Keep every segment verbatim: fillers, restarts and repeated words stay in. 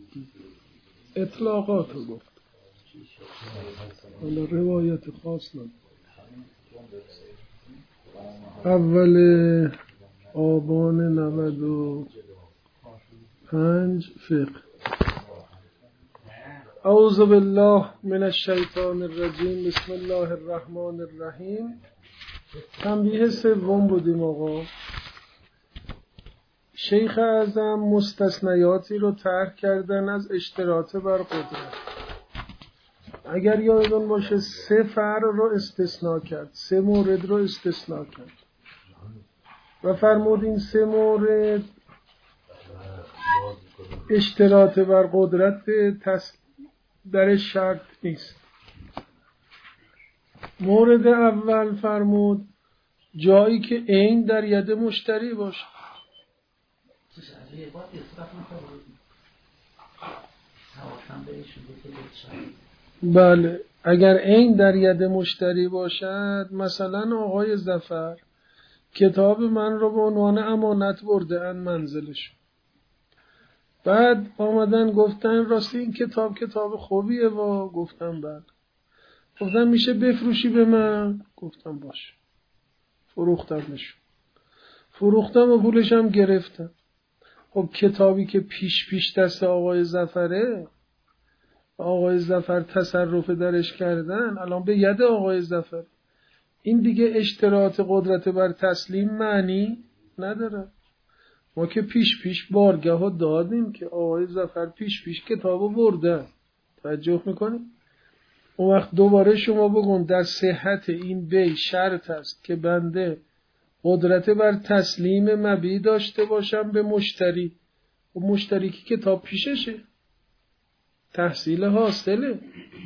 اطلاقات رو گفت، حالا روایت خاص نداره. اول آبان نود و پنج فقه. اعوذ بالله من الشیطان الرجیم، بسم الله الرحمن الرحیم. تنبیه سوم بودیم آقا. شیخ اعظم مستثنیاتی رو طرح کردن از اشتراط بر قدرت. اگر یادتون باشه سه فرع رو استثناء کرد، سه مورد رو استثناء کرد و فرمود این سه مورد اشتراط بر قدرت در شرط نیست. مورد اول فرمود جایی که عین در ید مشتری باشه. بله، اگر عین در ید مشتری باشد، مثلا آقای ظفر کتاب من رو به عنوان امانت برده ان منزلش، بعد آمدن گفتن راستی این کتاب کتاب خوبیه و گفتم بله. گفتن میشه بفروشی به من؟ گفتم باشه. فروختم نشون فروختم و پولش هم گرفتم. خب کتابی که پیش پیش دست آقای ظفره، آقای ظفر تصرف درش کردن، الان به ید آقای ظفر، این دیگه اشتراط قدرت بر تسلیم معنی نداره. ما که پیش پیش بارگه ها دادیم که آقای ظفر پیش پیش کتابو برده. توجه میکنیم؟ اون وقت دوباره شما بگون در صحت این بی شرط است که بنده قدرت بر تسلیم مبیع داشته باشم به مشتری. و مشتری که کتاب پیششه، تحصیل حاصله.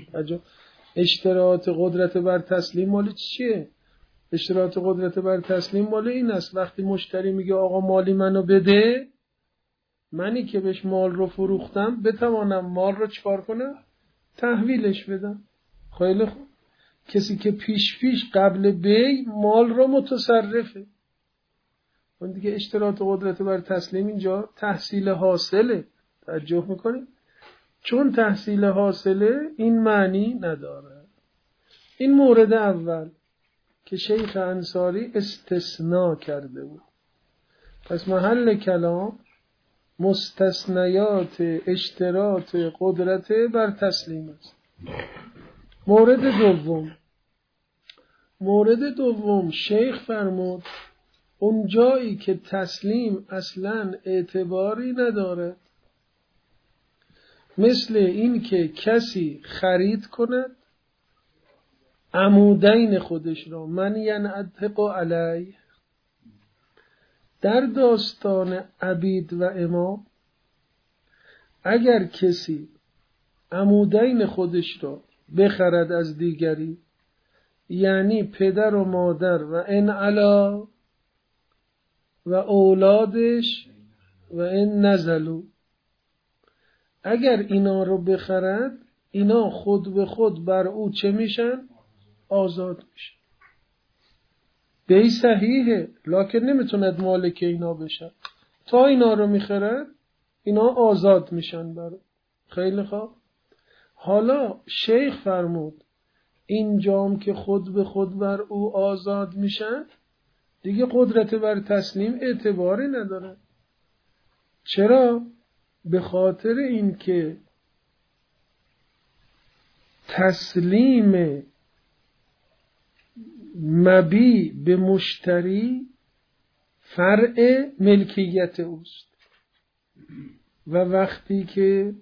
اشتراط قدرت بر تسلیم مال چیه؟ اشتراط قدرت بر تسلیم مال این است وقتی مشتری میگه آقا مالی منو بده، منی که بهش مال رو فروختم بتوانم مال رو چکار کنم؟ تحویلش بدم. خیلی خوب. کسی که پیش پیش قبل بی مال رو متصرفه، اون دیگه اشتراط قدرت بر تسلیم اینجا تحصیل حاصله. توجه میکنیم؟ چون تحصیل حاصله این معنی نداره. این مورد اول که شیخ انصاری استثناء کرده بود. پس محل کلام مستثنیات اشتراط قدرت بر تسلیم است. مورد دوم مورد دوم شیخ فرمود اون جایی که تسلیم اصلا اعتباری نداره، مثل این که کسی خرید کند عمودین خودش را، من ینعتق علیه. در داستان عبید و امام اگر کسی عمودین خودش را بخرد از دیگری، یعنی پدر و مادر و ان علا و اولادش و ان نزلوا، اگر اینا رو بخرد، اینا خود به خود بر او چه میشن؟ آزاد میشن. بی صحیحه، لکن نمیتوند مالک اینا بشن. تا اینا رو میخرد اینا آزاد میشن بر او. خیلی خوب. حالا شیخ فرمود این جام که خود به خود بر او آزاد میشن دیگه قدرت بر تسلیم اعتباری نداره. چرا؟ به خاطر این که تسلیم مبیع به مشتری فرع ملکیت اوست و وقتی که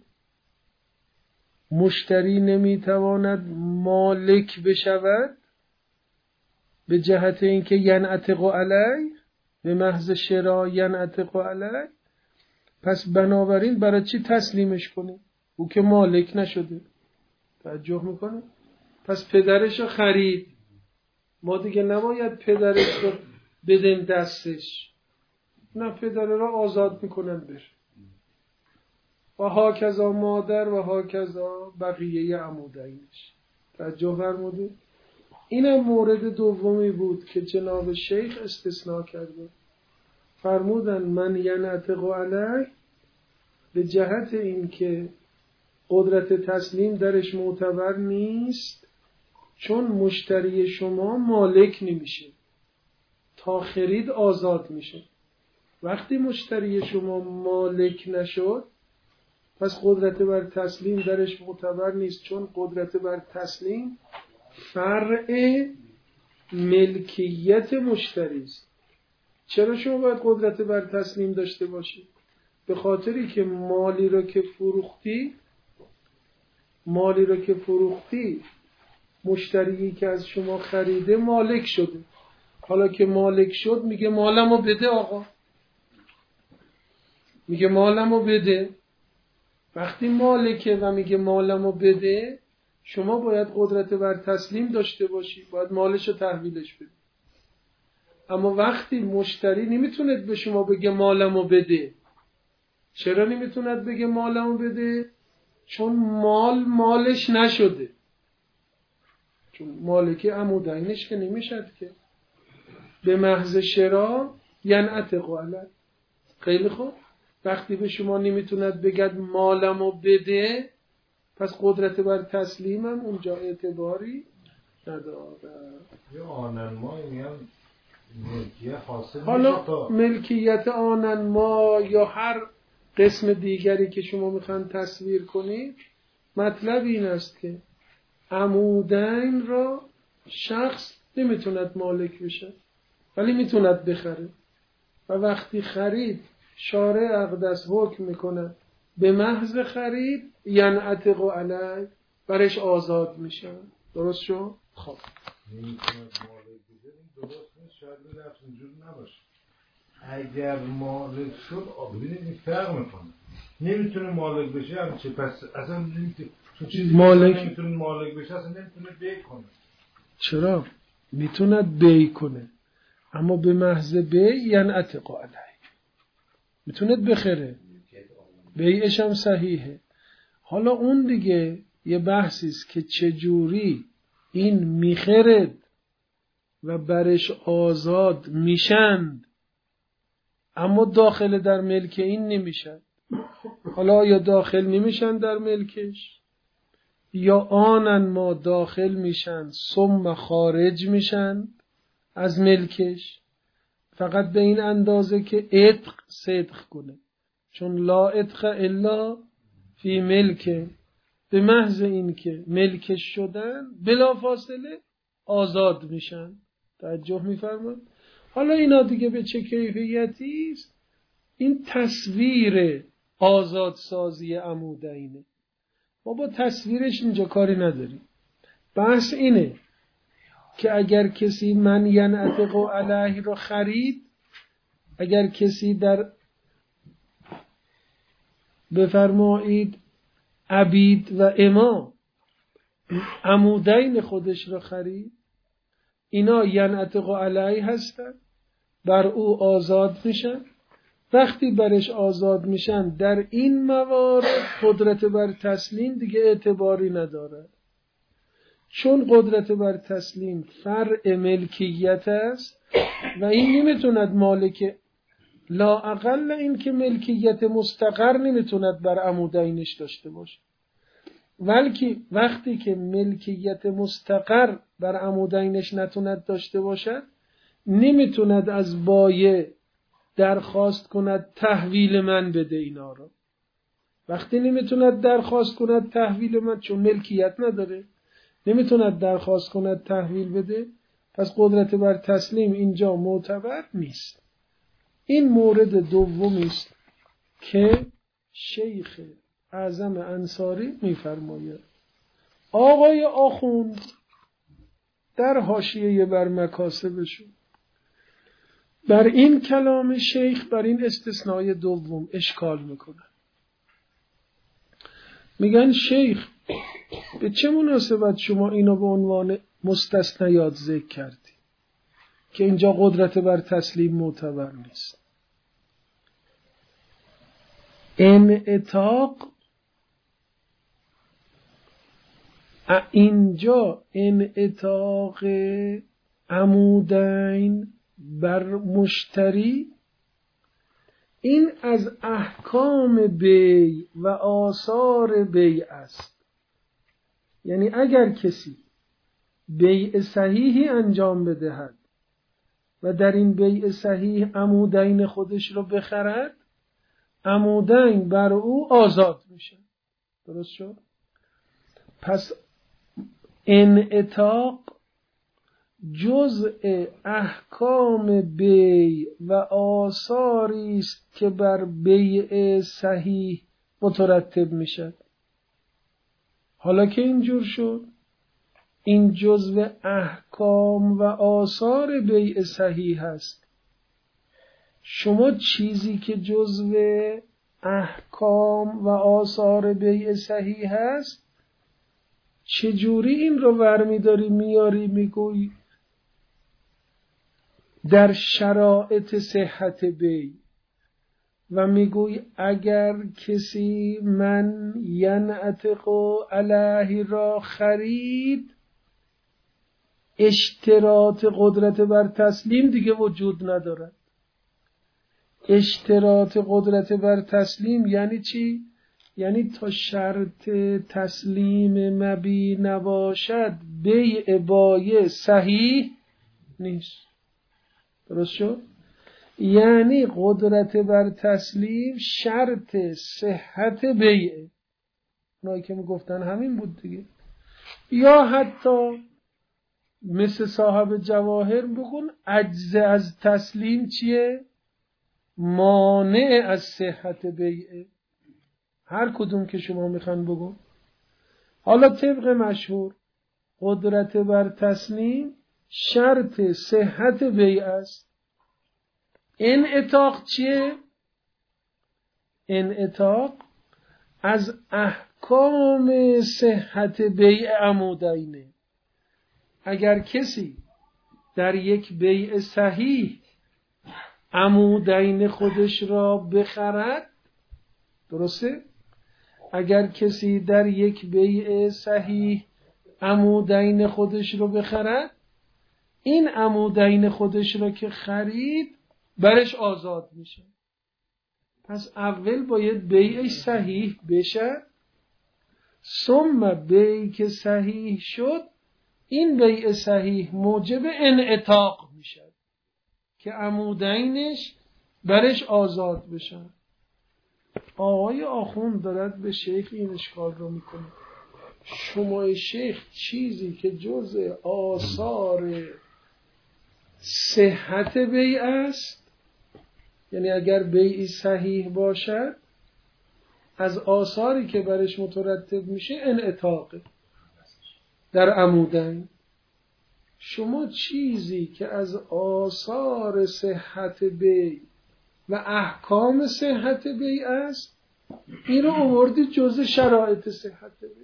مشتری نمیتواند مالک بشود به جهت اینکه ینعتق علیه، به محض شرا ینعتق علیه، پس بنابراین برای چی تسلیمش کنه؟ او که مالک نشده. توجه میکنه؟ پس پدرش رو خرید، ما دیگه نباید پدرش رو بدیم دستش، نه، پدر رو آزاد میکنن بشه. و هاکذا مادر و هاکذا بقیه عمودینش. توجه فرموده؟ اینم مورد دومی بود که جناب شیخ استثناء کرده. فرمودن من ینعتق علیه به جهت اینکه قدرت تسلیم درش معتبر نیست، چون مشتری شما مالک نمیشه، تا خرید آزاد میشه. وقتی مشتری شما مالک نشد، پس قدرت بر تسلیم درش معتبر نیست، چون قدرت بر تسلیم فرع ملکیت مشتری است. چرا شما باید قدرت بر تسلیم داشته باشید؟ به خاطری که مالی رو که فروختی مالی رو که فروختی مشتری که از شما خریده مالک شده. حالا که مالک شد میگه مالمو بده آقا، میگه مالمو بده. وقتی مالکه و میگه مالمو بده، شما باید قدرت بر تسلیم داشته باشی، باید مالش رو تحویلش بدی. اما وقتی مشتری نمیتونه به شما بگه مالمو بده. چرا نمیتونه بگه مالمو بده؟ چون مال مالش نشده، چون مالکه عمودینش که نمیشد که. به محض شرا ینعتق علیه. خیلی خوب، وقتی به شما نمیتوند بگد مالمو بده، پس قدرت بر تسلیمم اونجا اعتباری نداره. یه آننما میگن ملکیت حاصل میشه. حالا ملکیت آننما یا هر قسم دیگری که شما میخوان تصویر کنید، مطلب این است که عمودین را شخص نمیتوند مالک بشه، ولی میتوند بخره. و وقتی خرید شارع اقدس حکم میکنه به محض خرید ینعتق علیه، برش آزاد میشه. درست شد؟ خب نمیتوند مالک بشه، درست نیست، شاید به نفس اینجور نباشه. اگر مالک شد ببینید این فرق میکنه. نمیتونه مالک بشه هم چه؟ پس اصلا نمیتونه، چون چیزی مالک نمیتونه مالک بشه اصلا نمیتونه بی کنه. چرا؟ میتونه بی کنه، اما به محض بی ینعتق علیه، میتونه بخره، بیعش هم صحیحه. حالا اون دیگه یه بحثی است که چجوری این میخرد و برش آزاد میشند اما داخل در ملک این نمیشن. حالا یا داخل نمیشن در ملکش، یا آنن ما داخل میشن ثم خارج میشن از ملکش، فقط به این اندازه که عتق صدق کنه، چون لا عتق الا فی ملک. به محض این که ملکش شدن بلا فاصله آزاد میشن. توجه میفرمایید؟ حالا اینا دیگه به چه کیفیتی است؟ این تصویر آزادسازی عمودینه. ما با تصویرش اینجا کاری نداریم. بحث اینه که اگر کسی من ینعتق علیه رو خرید، اگر کسی در بفرمایید عبید و اما عمودین خودش رو خرید، اینا ینعتق علیه هستن، بر او آزاد میشن. وقتی برش آزاد میشن در این موارد قدرت بر تسلیم دیگه اعتباری نداره، چون قدرت بر تسلیم فرع ملکیت است و این نمیتوند مالک، لا اقل این که ملکیت مستقر نمیتوند بر عمودینش داشته باشه، بلکه وقتی که ملکیت مستقر بر عمودینش نتوند داشته باشد، نمیتوند از بایع درخواست کند تحویل من بده اینا رو. وقتی نمیتوند درخواست کند تحویل من، چون ملکیت نداره، نمیتوند درخواست کند تحویل بده، پس قدرت بر تسلیم اینجا معتبر نیست. این مورد دومی است که شیخ اعظم انصاری میفرماید. آقای آخوند در حاشیه بر مکاسبشون بر این کلام شیخ، بر این استثنای دوم اشکال میکنن. میگن شیخ به چه مناسبت شما اینو به عنوان مستثنیات ذکر کردی که اینجا قدرت بر تسلیم معتبر نیست؟ انعتاق اینجا انعتاق عمودین بر مشتری این از احکام بی و آثار بی است. یعنی اگر کسی بیع صحیحی انجام بدهد و در این بیع صحیح عمودین خودش رو بخرد، عمودین بر او آزاد میشه. درست شد؟ پس انعتاق جزء احکام بیع و آثاری است که بر بیع صحیح مترتب میشد. حالا که اینجور شد، این جزء احکام و آثار بیع صحیح هست. شما چیزی که جزء احکام و آثار بیع صحیح هست، چجوری این رو ورمی داری میاری میگوی در شرایط صحت بیع و میگوی اگر کسی من ینعتق علیه را خرید، اشتراط قدرت بر تسلیم دیگه وجود ندارد. اشتراط قدرت بر تسلیم یعنی چی؟ یعنی تا شرط تسلیم مبی نباشد بیع بایع صحیح نیست. درست شد؟ یعنی قدرت بر تسلیم شرط صحت بیع. اونایی که میگفتن همین بود دیگه. یا حتی مثل صاحب جواهر بگون عجز از تسلیم چیه؟ مانع از صحت بیعه. هر کدوم که شما میخوان بگون. حالا طبق مشهور قدرت بر تسلیم شرط صحت بیع است. انعتاق چیه؟ انعتاق از احکام صحت بیع عمودینه. اگر کسی در یک بیع صحیح عمودین خودش را بخرد، درسته؟ اگر کسی در یک بیع صحیح عمودین خودش را بخرد، این عمودین خودش را که خرید برش آزاد میشه. پس اول باید بیعش صحیح بشه، ثم بیع که صحیح شد، این بیع صحیح موجب انعتاق میشه که عمودینش برش آزاد بشن. آقای آخوند دارد به شیخ این اشکال رو میکنه. شما شیخ چیزی که جزء آثار صحت بیع است، یعنی اگر بیعی صحیح باشد از آثاری که برش مترتب میشه انعتاقه در عمودین. شما چیزی که از آثار صحت بیع و احکام صحت بیع است، این رو آوردی جزء شرایط صحت بیع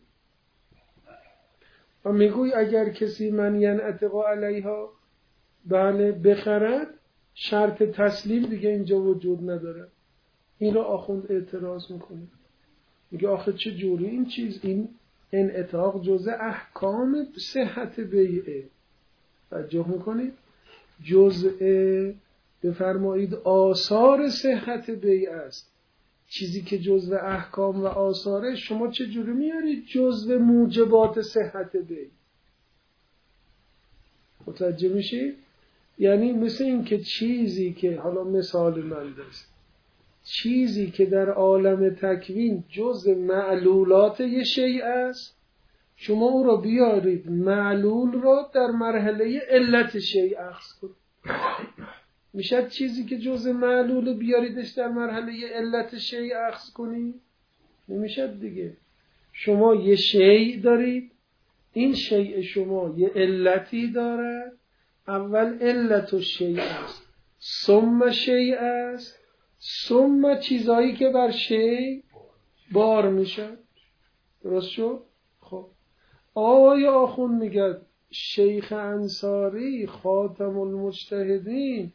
و میگوی اگر کسی من ینعتق علیها بله بخرد، شرط تسلیم دیگه اینجا وجود نداره. این رو آخوند اعتراض میکنه، میگه آخه چه جوری این چیز، این انعتاق جزء احکام صحت بیعه. توجه میکنید؟ جزء بفرمایید آثار صحت بیع است. چیزی که جزء احکام و آثاره شما چه جوری میارید جزء موجبات صحت بیع؟ متوجه میشید؟ یعنی مثل این که چیزی که حالا مثال من دست، چیزی که در عالم تکوین جزء معلولات یه شیء است، شما او را بیارید معلول را در مرحله علت شیء اخذ کنید. میشد چیزی که جزء معلول بیاریدش در مرحله علت شیء اخذ کنید؟ نمیشد دیگه. شما یه شیء دارید، این شیء شما یه علتی دارد، اول علت و شیء است، ثم شیء است، ثم چیزایی که بر شیء بار میشن. درست شد؟ خب آقای آخوند میگه شیخ انصاری خاتم المجتهدین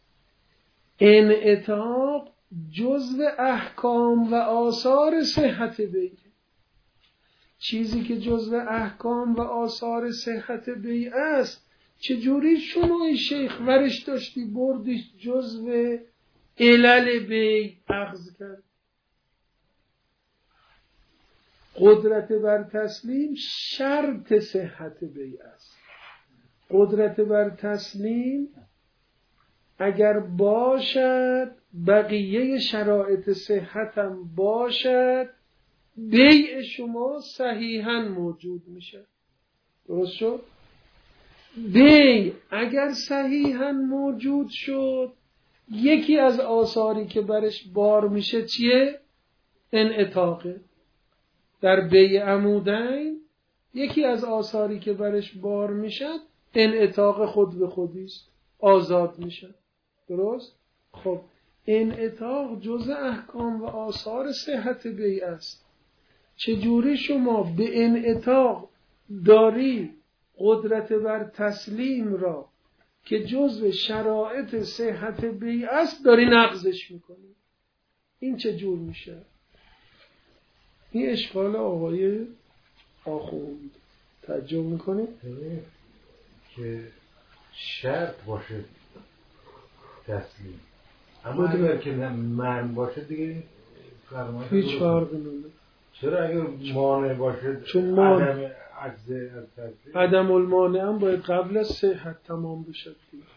انعتاق جزء احکام و آثار صحت بیع. چیزی که جزء احکام و آثار صحت بیع است، چجوری شما شیخ ورش داشتی بردیش جزء علل بی اخذ کرد. قدرت بر تسلیم شرط صحت بی است. قدرت بر تسلیم اگر باشد، بقیه شرایط صحت هم باشد، بیع شما صحیحاً موجود میشه. درست شد؟ بیع اگر صحیحاً موجود شد، یکی از آثاری که برش بار میشه چیه؟ انعتاقه. در بیع عمودین یکی از آثاری که برش بار میشه انعتاق خود به خودیست، آزاد میشه. درست؟ خب انعتاق جزء احکام و آثار صحت بیع است. چجوری شما به انعتاق داری قدرت بر تسلیم را که جزء شرایط صحت بیع است داری نقضش میکنی؟ این چجور میشه؟ این اشکال آقای آخوند. تعجب میکنی؟ که شرط باشه تسلیم، اما اگر که من باشه دیگه فرمایش هیچ فرقی نمیکنه. چرا اگر مانع باشه؟ چون مان... عدم عجز از تسلیم، عدم المانع هم باید قبل از صحت تمام بشه.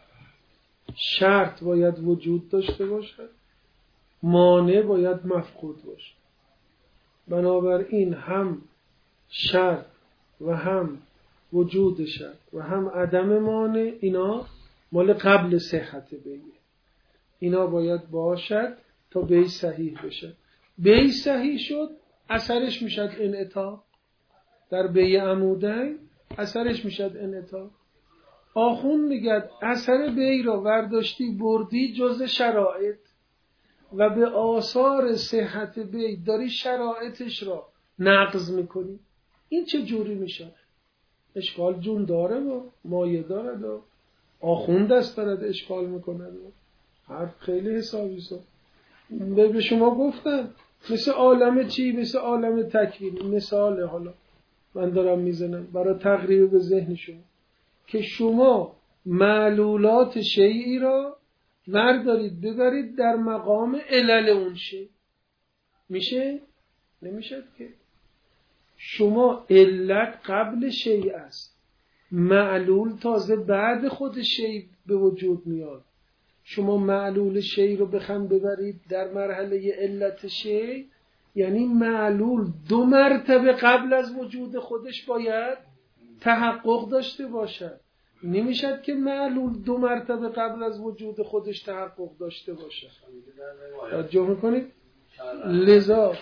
شرط باید وجود داشته باشه، مانع باید مفقود باشه. بنابراین هم شرط و هم وجود شرط و هم عدم مانع اینا مال قبل صحت بیع. اینا باید باشد تا بیع صحیح بشه. بیع صحیح شد اثرش میشد انعتاق. در بیع عمودین اثرش میشد انعتاق. آخوند میگه اثر بیع را ورداشتی بردی جزء شرایط و به آثار صحت بیع داری شرایطش را نقض میکنی. این چه جوری میشه؟ اشکال جون داره و مایه داره و آخوند است دارد اشکال میکنه و حرف خیلی حسابی سا. به شما گفتم مثل عالم چی؟ مثل عالم تکوین. مثال حالا من دارم میزنم برای تقریب به ذهن شما که شما معلولات شیئی را وردارید ببرید در مقام علل اون شی. میشه؟ نمیشد که. شما علت قبل شیء است، معلول تازه بعد خود شیء به وجود میاد. شما معلول شیء رو بخوام ببرید در مرحله علت شیء، یعنی معلول دو مرتبه قبل از وجود خودش باید تحقق داشته باشد. نمیشد که معلول دو مرتبه قبل از وجود خودش تحقق داشته باشه. توجه میکنید؟ لذا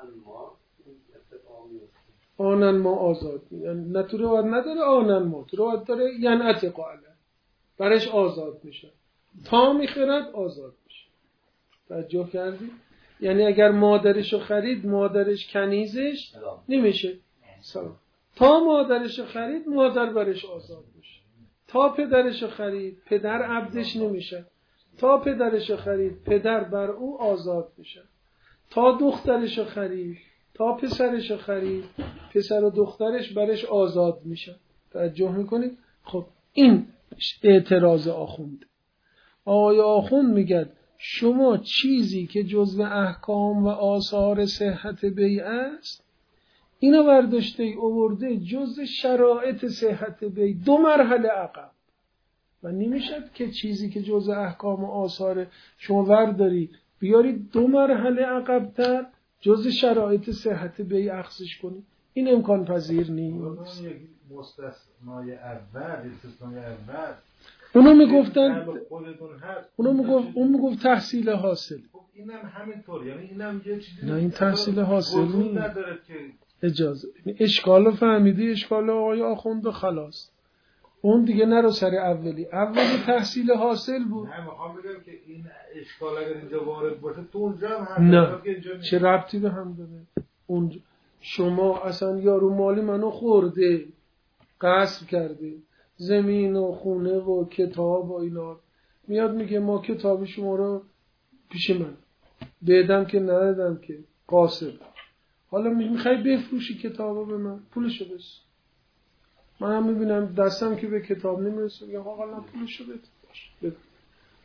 آنن ما آزاد، یعنی نه تو روایت نداره آنن ما، تو روایت داره یعنی اتقا علیه، برش آزاد میشه. تا میخرد آزاد میشه. توجه کردی؟ یعنی اگر مادرشو خرید مادرش کنیزش نمیشه. تا مادرشو خرید مادر برش آزاد میشه. تا پدرشو خرید پدر عبدش نمیشه. تا پدرشو خرید پدر بر او آزاد میشه. تا دخترشو خرید تا پسرشو خرید پسر و دخترش برش آزاد میشه. توجه میکنید؟ خب این اعتراض آخوند. آقای آخوند میگه شما چیزی که جزو احکام و آثار صحت بیع است اینو برداشته ای آورده جزو شرایط صحت بیع دو مرحله عقب. و نمیشد که چیزی که جزو احکام و آثار شما ورداری بیاری دو مرحله عقب‌تر جزء شرایط صحت بیع اخذش کنی. این امکان پذیر نیست. مستثنای اول استثنای اول اونو میگفتن اونو میگفت اون میگفت تحصیل حاصل. خب اینم همینطور، یعنی اینم یه چیزی نه این تحصیل حاصل نیست. که اجازه اشکالو فهمیدی؟ اشکال آقای آخوند و خلاص. اون دیگه نرو سر اولی. اولی تحصیل حاصل بود. نه میخوام بگم که این اشکال اگر اینجا وارد باشه تو اونجا هم نه چه ربطی به هم داره؟ اونجا شما اصلا یارو مالی منو خورده، غصب کرده، زمین و خونه و کتاب و اینا، میاد میگه ما کتاب شما رو پیش من بدم که ندادم که قاصر. حالا میخوای بفروشی کتابو به من، پولشو بس. من هم میبینم دستم که به کتاب نمیرسه، میگم آقا نه پولشو بده. باش بده.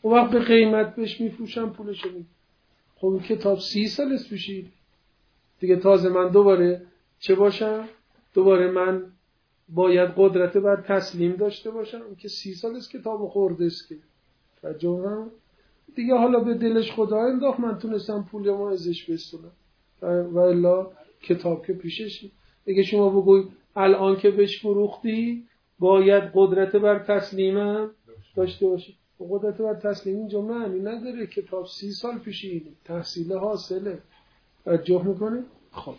اون وقت به قیمت بهش میفروشم پولشو میگیرم. خب این کتاب سی سال است پوشید دیگه، تازه من دوباره چه باشم؟ دوباره من باید قدرت بر تسلیم داشته باشم که سی سال است کتاب خورده است که فجورم دیگه. حالا به دلش خدا انداخت من تونستم پول ما ازش بستونم و الا کتاب که پیششی. دیگه شما بگوی الان که بهش فروختی باید قدرت بر تسلیمم داشته باشی. قدرت بر تسلیم اینجا معنی نداره. کتاب سی سال پیشی تحصیل حاصله. توجه میکنه؟ خب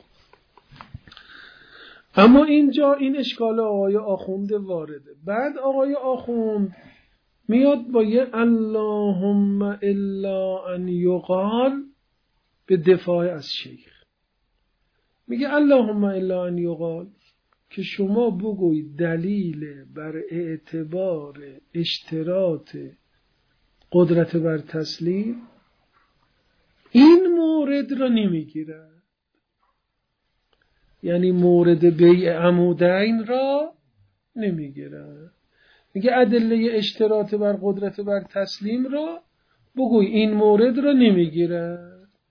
اما اینجا این اشکال آقای آخوند وارده. بعد آقای آخوند میاد با یه اللهم الا ان یقال به دفاع از شیخ. میگه اللهم الا ان یقال که شما بگوید دلیل بر اعتبار اشتراط قدرت بر تسلیم این مورد را نمیگیره، یعنی مورد بیع عمودین را نمیگیره. میگه ادله اشتراط بر قدرت بر تسلیم را بگوی این مورد را نمیگیره.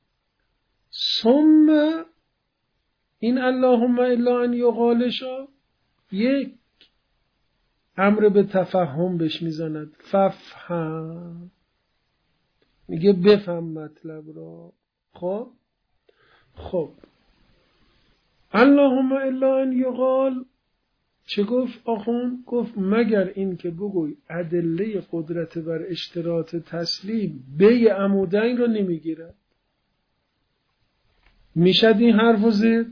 ثم این اللهم الا ان یقالشا یک امر به تفهم بهش میزند. ففهم میگه بفهم مطلب را. خب خب اللهم الا ان یقال چه گفت آخون؟ گفت مگر این که بگوی ادله قدرت بر اشتراط تسلیم بیع عمودین را نمیگیرد. میشد این حرف زد؟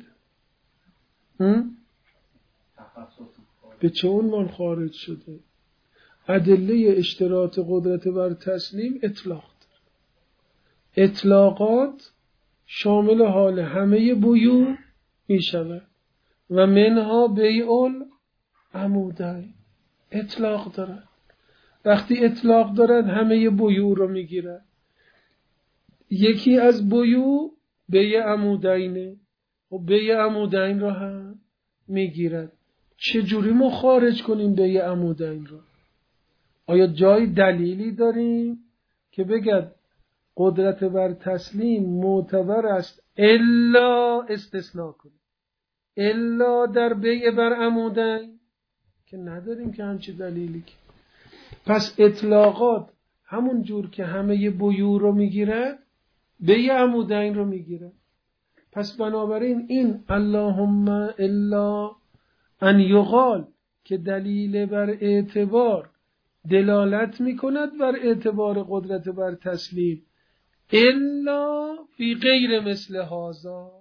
به چه عنوان خارج شده؟ ادله اشتراط قدرت بر تسلیم اطلاق داره. اطلاقات شامل حال همه بیوع می شود و منها بیع العمودین. اطلاق دارد. وقتی اطلاق دارد همه بیوع رو می گیرد. یکی از بیوع بیع عمودینه و بیع عمودین را هم می گیرد. چجوری ما خارج کنیم بیع عمودین را؟ آیا جای دلیلی داریم که بگد قدرت بر تسلیم معتبر است الا استثناء کنیم الا در بیع بر عمودین؟ که نداریم که همچی دلیلی. که پس اطلاقات همون جور که همه بیوع رو میگیره بیع عمودین رو میگیره. پس بنابراین این اللهم الا ان یقال که دلیل بر اعتبار دلالت میکند بر اعتبار قدرت بر تسلیم الا فی غیر مثل هذا.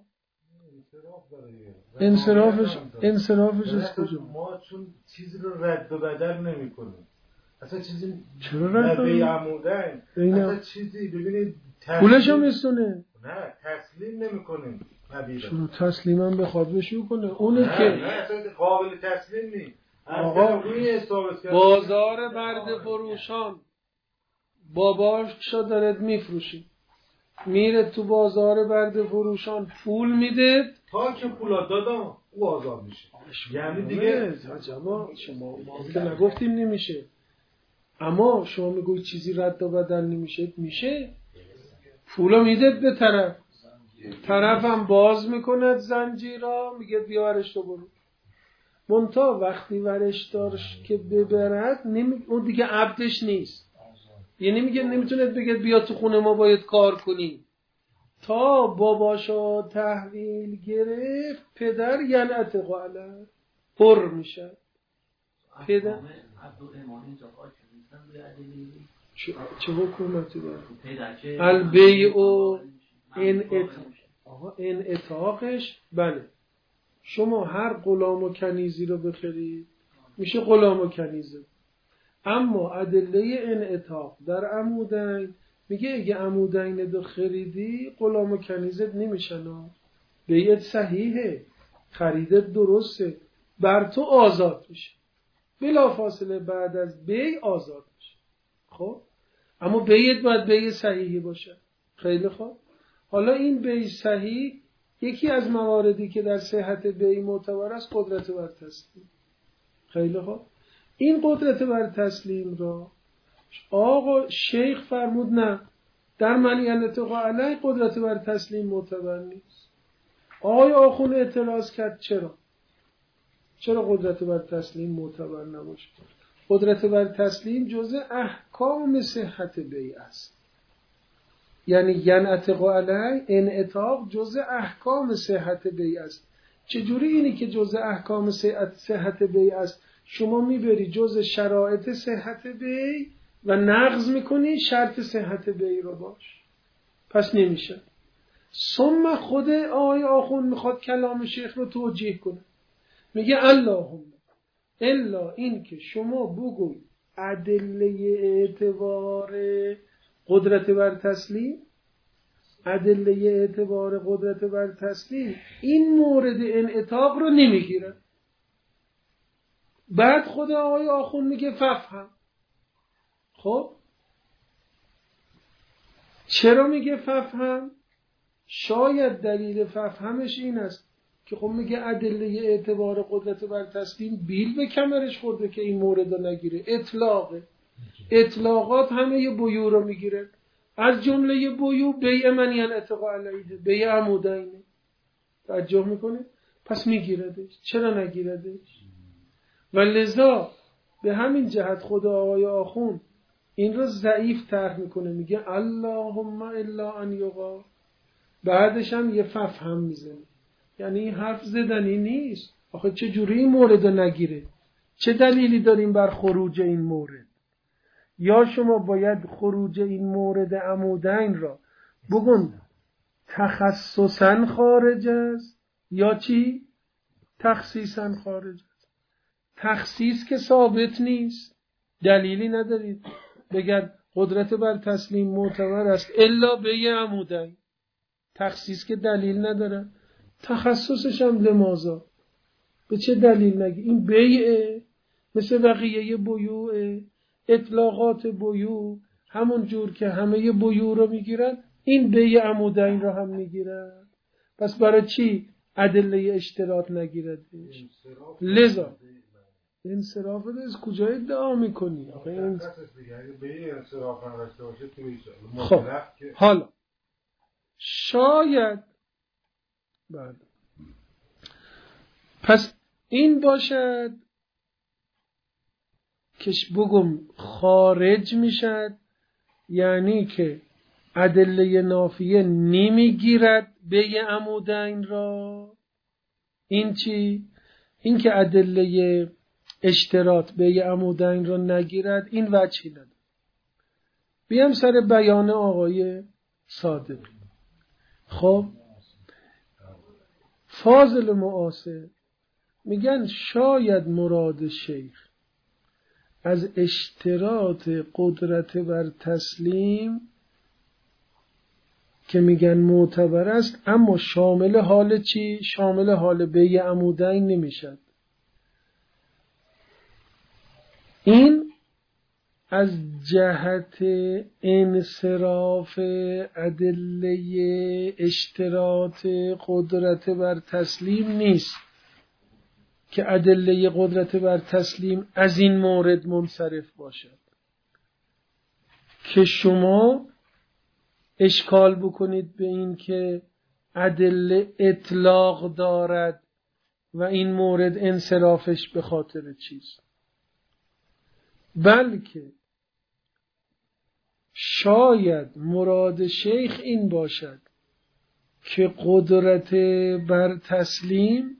انصرافش انصرافش از کجا؟ ما چون چیزی رو رد و بدل نمی کنیم. اصلا چیزی چرا رد به عمودین اصلا چیزی ببینید پولش هم میستونه نه تسلیم نمی کنیم. چون تسلیم هم بخواد بشو کنه اونه نه که نه اصلا قابل تسلیم نیست. آقا بازار برده فروشان باباش شا دارد میفروشی میره تو بازار برده فروشان پول میده تا که پولا دادم او آزاد میشه. یعنی دیگه عجبا شما ما که نگفتیم نمیشه، اما شما میگوی چیزی رد و بدل نمیشه. میشه. پولا میده به طرف، طرفم باز میکند زنجیرا میگه بیارش تو برو. منتها وقتی ورش دارش که ببرد نمی... اون دیگه عبدش نیست. یعنی میگه نمیتونه بگه بیا تو خونه ما باید کار کنی. تا باباشو تحویل گرفت پدر ینعت قاله پر میشه. پدر چه, چه حکومتی داره؟ البیع و انعتاقش بله. شما هر غلام و کنیزی رو بخرید میشه غلام و کنیزه، اما ادله انعتاق در عمودین میگه اگه عمودین رو خریدی غلام و کنیزت نمیشن. بیعت صحیحه، خریدت درسته، بر تو آزاد میشه بلا فاصله بعد از بیع آزاد میشه. خب اما بیعت باید بیع صحیحی باشه. خیلی خوب. حالا این بیع صحیح یکی از مواردی که در صحت بیع معتبر است قدرت بر تسلیم. خیلی خوب. این قدرت بر تسلیم را آقا شیخ فرمود نه، در منی الاتقا علی قدرت بر تسلیم معتبر نیست. آقای آخوند اعتراض کرد چرا؟ چرا قدرت بر تسلیم معتبر نباشه؟ قدرت بر تسلیم جزء احکام صحت بیع است. یعنی ینعتقا علی انعتاق جزء احکام صحت بیع است. چجوری اینی که جزء احکام صحت بیع است شما میبری جزء شرایط صحت بیع و نقض میکنی شرط صحت بیع رو باش؟ پس نمیشه. ثم خود آقای آخوند میخواد کلام شیخ رو توجیه کنه، میگه اللهم الا این که شما بگوی ادله اعتبار قدرت بر تسلیم، ادله اعتبار قدرت بر تسلیم این مورد انعطاق رو نمیگیره. بعد خود آقای آخوند میگه ففهم. خب چرا میگه ففهم؟ شاید دلیل ففهمش این است که خب میگه ادله اعتبار قدرت بر تسلیم بیل به کمرش خورده که این مورد رو نگیره. اطلاقه. اطلاقات همه ی بیوع رو میگیره، از جمله بیوع بیع من ینعتقا علیه، بیع عمودینه. توجه میکنه؟ پس میگیردش. چرا نگیردش؟ و لذا به همین جهت خود آقای آخوند این رو ضعیف طرح میکنه، میگه اللهم الا ان یقال. بعدش هم یه ففهم میزنه، یعنی این حرف زدنی نیست. آخه چه جوری این مورد رو نگیره؟ چه دلیلی داریم بر خروج این مورد؟ یا شما باید خروج این مورد عمودین را بگن تخصصاً خارج است یا چی؟ تخصیصاً خارج است. تخصیص که ثابت نیست، دلیلی ندارید بگن قدرت بر تسلیم معتبر است الا بیع عمودین. تخصیص که دلیل نداره. تخصصش هم لماذا؟ به چه دلیل نگی؟ این بیعه مثل بقیه بیوعه، اطلاقات بیوع همون جور که همه بیوع رو میگیرن این بیع عمودین رو هم میگیرن. پس برای چی ادله اشتراط نگیردش؟ لذا انصراف رو از کجا ادعا میکنی؟ خب حالا شاید بعد پس این باشد که بگم خارج میشد، یعنی که ادله نافیه نمیگیرد بیع عمودین را. این چی؟ این که ادله اشتراط بیع عمودین را نگیرد این وجهی نداره. بیام سر بیان آقای صادقی. خب فاضل معاصر میگن شاید مراد شیخ از اشتراط قدرت بر تسلیم که میگن معتبر است اما شامل حال چی؟ شامل حال بیع عمودین نمیشد. این از جهت انصراف ادله اشتراط قدرت بر تسلیم نیست که ادله قدرت بر تسلیم از این مورد منصرف باشد که شما اشکال بکنید به این که ادله اطلاق دارد و این مورد انصرافش به خاطر چیست، بلکه شاید مراد شیخ این باشد که قدرت بر تسلیم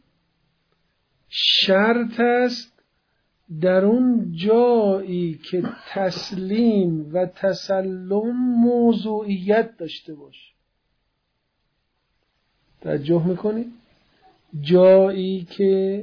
شرط است در اون جایی که تسلیم و تسلم موضوعیت داشته باشه. توجه میکنید؟ جایی که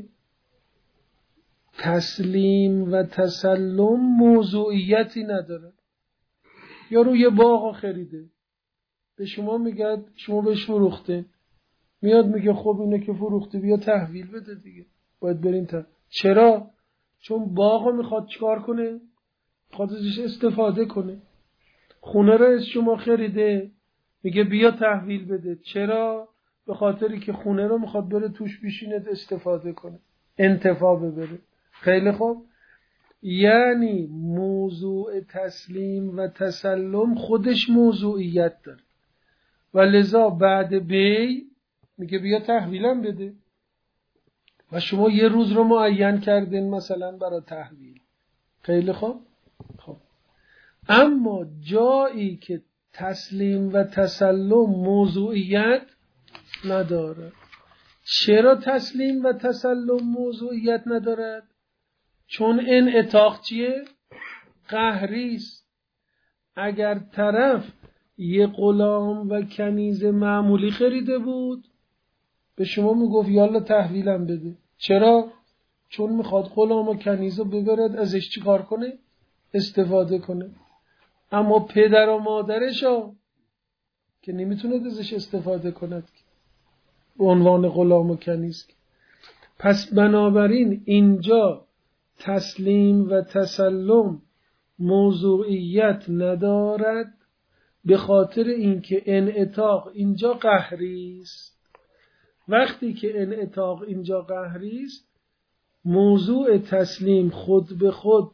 تسلیم و تسلم موضوعیتی نداره. یا روی باغ خریده به شما میگه شما بهش فروخته، میاد میگه خب اینه که فروخته بیا تحویل بده دیگه، باید برین تا. چرا؟ چون باغو میخواد چیکار کنه؟ میخواد ازش استفاده کنه. خونه رو از شما خریده میگه بیا تحویل بده. چرا؟ به خاطری که خونه رو میخواد بره توش بشینه استفاده کنه، انتفاع ببره. خیلی خوب. یعنی موضوع تسلیم و تسلم خودش موضوعیت داره و لذا بعد بی میگه بیا تحویلم بده و شما یه روز رو معین کردین مثلا برای تحویل. خیلی خوب. خب اما جایی که تسلیم و تسلم موضوعیت نداره. چرا تسلیم و تسلم موضوعیت ندارد؟ چون انعطاق چیه؟ قهریست. اگر طرف یه غلام و کنیز معمولی خریده بود به شما میگفت یالا تحویلم بده. چرا؟ چون میخواد غلام و کنیز رو ببرد ازش چی کار کنه؟ استفاده کنه. اما پدر و مادرش ها که نمیتونه ازش استفاده کند به عنوان غلام و کنیز. پس بنابراین اینجا تسلیم و تسلم موضوعیت ندارد به خاطر اینکه انعطاق اینجا قهری است. وقتی که انعطاق اینجا قهری است موضوع تسلیم خود به خود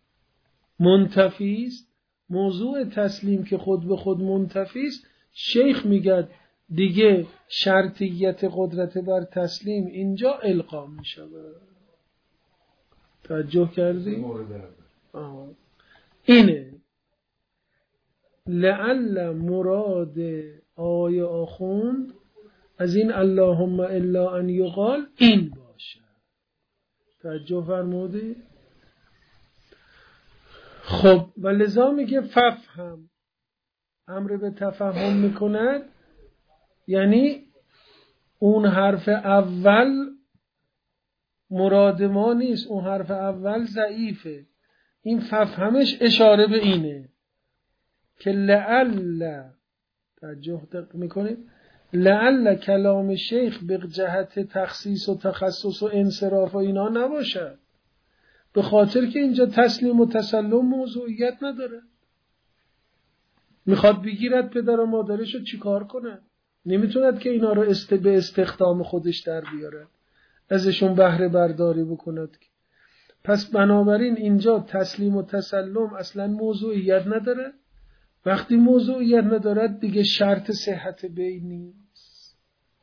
منتفی است. موضوع تسلیم که خود به خود منتفی است شیخ میگه دیگه شرطیت قدرت بر تسلیم اینجا القا می شود. توجه کردی؟ آه. اینه لعل مراد آیه آخوند از این اللهم الا ان یقال این باشه. توجه فرمودی؟ خب و لذا میگه ففهم، امر به تفهم میکند، یعنی اون حرف اول مراد ما نیست، اون حرف اول ضعیفه. این ففهمش اشاره به اینه که لعل، توجه میکنید، لعل کلام شیخ به جهت تخصیص و تخصص و انصراف و اینا نباشد، به خاطر که اینجا تسلیم و تسلم موضوعیت نداره. میخواد بگیرد پدر و مادرش رو چی کار کنه؟ نمیتوند که اینا رو است به استخدام خودش در بیاره، ازشون بهره برداری بکند. پس بنابراین اینجا تسلیم و تسلم اصلا موضوعیت نداره. وقتی موضوعیت ندارد دیگه شرط صحت بی نیست.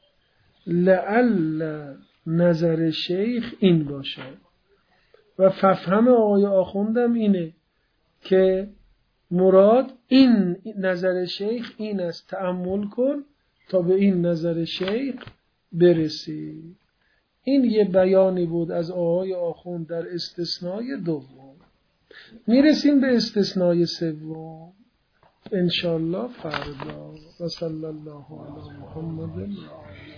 لعل نظر شیخ این باشه و ففهم آقای آخوندم اینه که مراد این نظر شیخ این است. تأمل کن تا به این نظر شیخ برسی. این یه بیانی بود از آقای آخوند در استثنای دوم. میرسیم به استثنای سوم انشالله فردا. و صلی الله علی محمد.